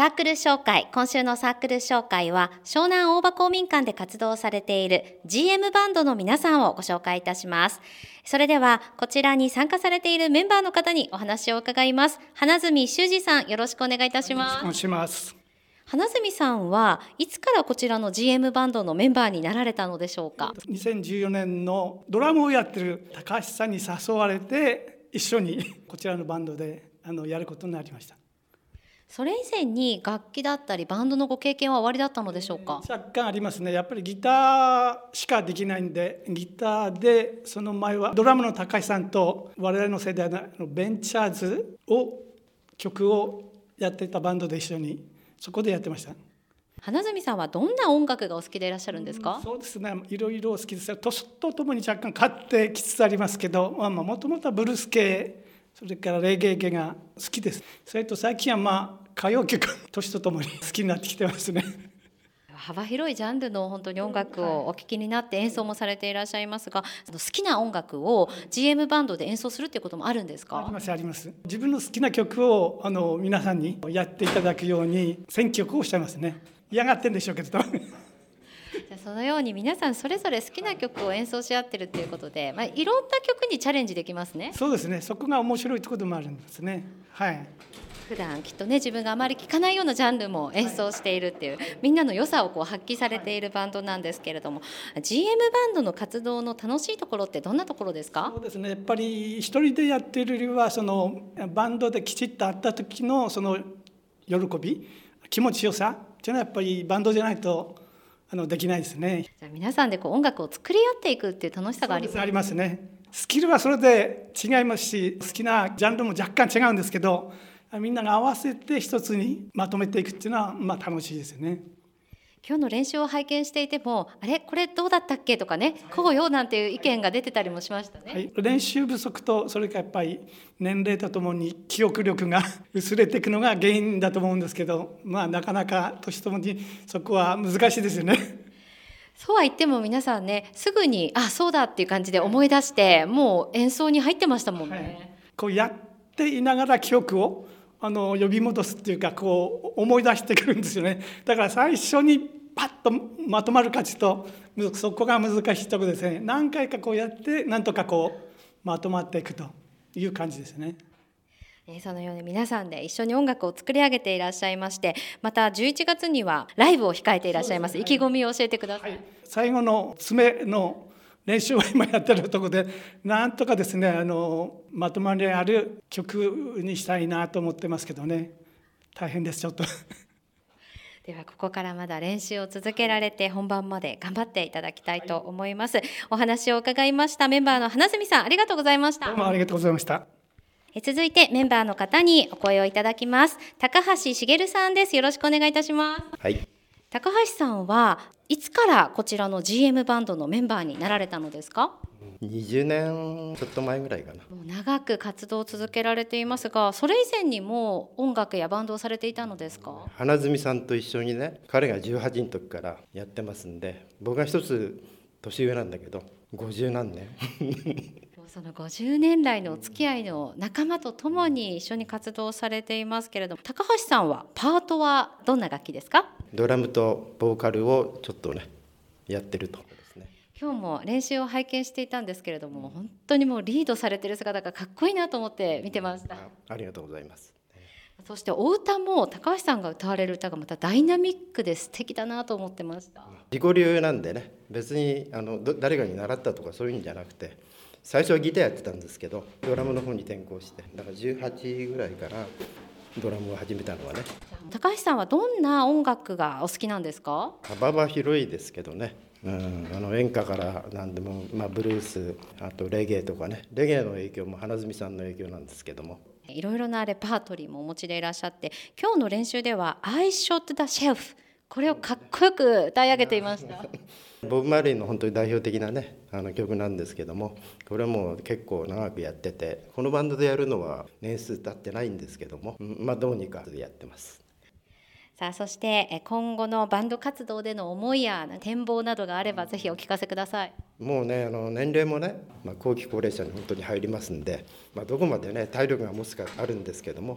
サークル紹介。今週のサークル紹介は湘南大場公民館で活動されている GM バンドの皆さんをご紹介いたします。それではこちらに参加されているメンバーの方にお話を伺います。花住修二さん、よろしくお願いいたします。 よろしくお願いします。 花住さんはいつからこちらの GM バンドのメンバーになられたのでしょうか。 2014年のドラムをやってる高橋さんに誘われて一緒にこちらのバンドでやることになりました。 それ以前に楽器だったりバンドのご経験はおありだったのでしょうか。 若干ありますね。やっぱりギターしかできないんで、ギターでその前はドラムの高橋さんと我々の世代のベンチャーズ曲をやってたバンドで一緒にそこでやってました。 花住さんはどんな音楽がお好きでいらっしゃるんですか。 そうですね、いろいろ好きですよ。年とともに若干変わってきつつありますけど、もともとはブルース系、それからレゲエ系が好きです。それと最近は歌謡曲、年とともに好きになってきてますね。 幅広いジャンルの本当に音楽をお聴きになって演奏もされていらっしゃいますが、好きな音楽を GM バンドで演奏するっていうこともあるんですか。 ありますあります。自分の好きな曲を皆さんにやっていただくように選曲をしてますね。嫌がってんでしょうけどじゃあそのように皆さんそれぞれ好きな曲を演奏し合ってるっていうことで、いろんな曲にチャレンジできますね。 そうですね、そこが面白いところでもあるんですね。はい。 普段きっとね、自分があまり聴かないようなジャンルも演奏しているっていう、みんなの良さを発揮されているバンドなんですけれども、GM バンドの活動の楽しいところってどんなところですか。 そうですね、やっぱり一人でやっているよりはそのバンドできちっと会った時のその喜び、気持ちよさっていうのはやっぱりバンドじゃないとできないですね。 じゃあ皆さんで音楽を作り合っていくっていう楽しさがあります。 ありますね。スキルはそれで違いますし、好きなジャンルも若干違うんですけど、みんなが合わせて一つにまとめていくっていうのは楽しいですよね。 今日の練習を拝見していても、あれこれどうだったっけとかね、こうよなんていう意見が出てたりもしましたね。 はい、練習不足とそれからやっぱり年齢とともに記憶力が薄れていくのが原因だと思うんですけど、なかなか年ともにそこは難しいですよね。 そうは言っても皆さんね、すぐにそうだっていう感じで思い出してもう演奏に入ってましたもんね。はい、 こうやっていながら記憶を呼び戻すっていうか思い出してくるんですよね。だから最初にパッとまとまる価値とそこが難しいところですね。何回かやってなんとかまとまっていくという感じですね。 そのように皆さんで一緒に音楽を作り上げていらっしゃいまして、また11月にはライブを控えていらっしゃいます。意気込みを教えてください。はい、 最後の詰めの練習を今やってるところで、なんとかですねまとまりある曲にしたいなと思ってますけどね、大変ですちょっと。 ではここからまだ練習を続けられて本番まで頑張っていただきたいと思います。お話を伺いましたメンバーの花住さん、ありがとうございました。 どうもありがとうございました。 続いてメンバーの方にお声をいただきます。高橋茂さんです。よろしくお願いいたします。 はい。 高橋さんはいつからこちらの GM バンドのメンバーになられたのですか。 20年ちょっと前ぐらいかな。 もう長く活動を続けられていますが、それ以前にも音楽やバンドをされていたのですか。 花住さんと一緒にね、彼が18の時からやってますんで、僕が一つ年上なんだけど50何年その50年来のお付き合いの仲間と共に一緒に活動されていますけれども、高橋さんはパートはどんな楽器ですか。 ドラムとボーカルをちょっとねやってるとですね。 今日も練習を拝見していたんですけれども、本当にもうリードされている姿がかっこいいなと思って見てました。 ありがとうございます。 そしてお歌も高橋さんが歌われる歌がまたダイナミックで素敵だなと思ってました。 自己流なんでね、別に誰かに習ったとかそういうんじゃなくて、最初はギターやってたんですけどドラムの方に転向して、だから18ぐらいからドラムを始めたのはね。 高橋さんはどんな音楽がお好きなんですか。 幅は広いですけどね、演歌から何でも、ブルース、あとレゲエとかね、レゲエの影響も花住さんの影響なんですけども、 いろいろなレパートリーもお持ちでいらっしゃって、今日の練習では I shot the shelf、 これをかっこよく歌い上げていましたボブ・マーリーの本当に代表的なね曲なんですけども、これはもう結構長くやってて、このバンドでやるのは年数経ってないんですけども、どうにかやってます。 さあ、そして今後のバンド活動での思いや展望などがあればぜひお聞かせください。 もうね年齢もね、後期高齢者に本当に入りますんで、どこまでね体力が持つかあるんですけども、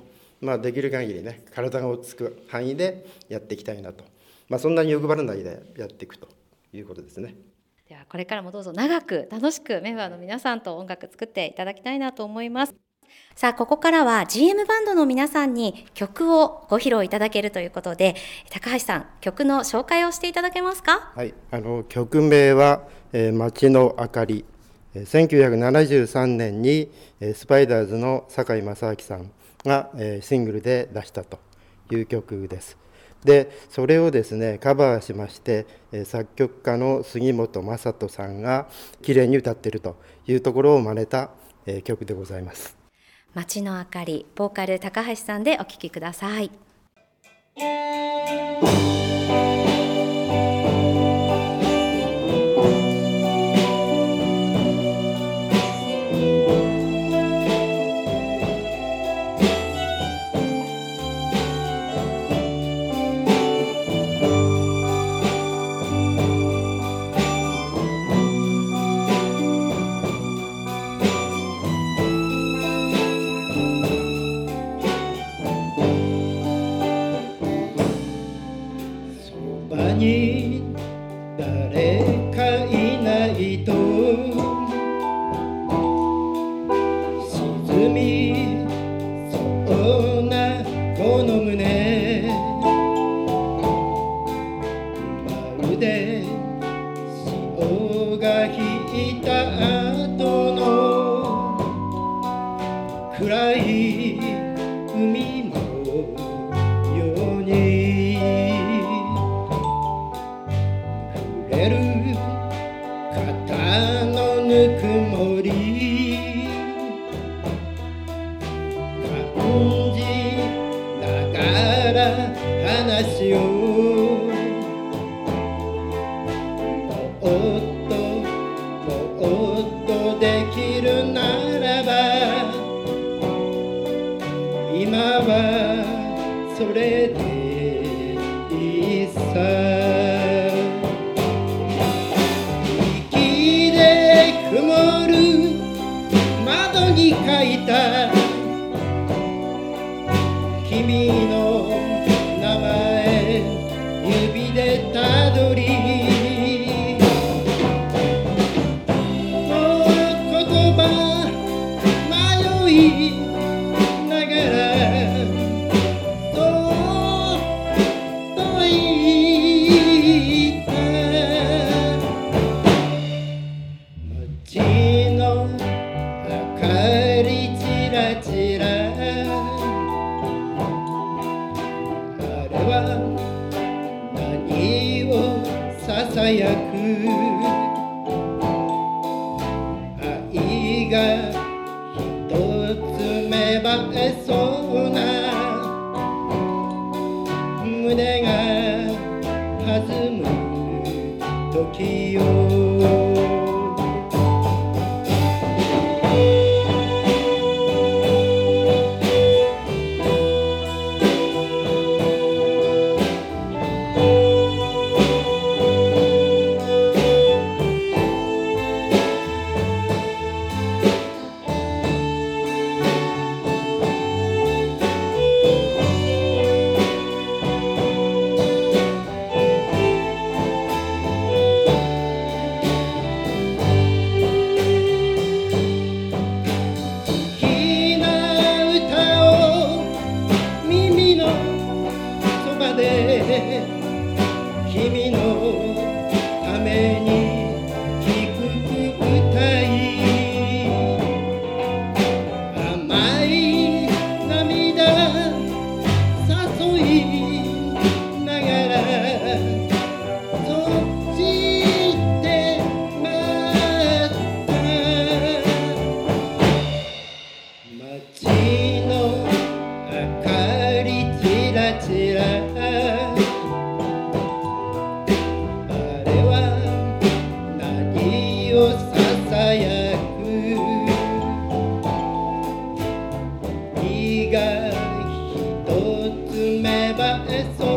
できる限りね、体が落ち着く範囲でやっていきたいなと、そんなに欲張らないでやっていくということですね。 ではこれからもどうぞ長く楽しくメンバーの皆さんと音楽作っていただきたいなと思います。さあここからは GM バンドの皆さんに曲をご披露いただけるということで、高橋さん曲の紹介をしていただけますか？ はい、曲名は、街の明かり。1973年にスパイダーズの堺正明さんがシングルで出したという曲です。でそれをですねカバーしまして、作曲家の杉本雅人さんがきれいに歌っているというところを真似た曲でございます。 街の明かり、ボーカル高橋さんでお聴きください。 誰かいないと沈みそうなこの胸、まるで潮が引いた後の暗い海のように触れる肩のぬくもり感じながら話をもっとできるならば今はそれでいいさ。息で曇る窓に書いた君の名前指でたどり言葉迷いながらそうと言った街の明かりちらちらあれは何をささやく愛が一つ芽生えそうな胸が弾む時よ。君のために低く歌い甘い涙誘いながらそして待った街の明かりちらちらささやく愛が一つ芽生えそう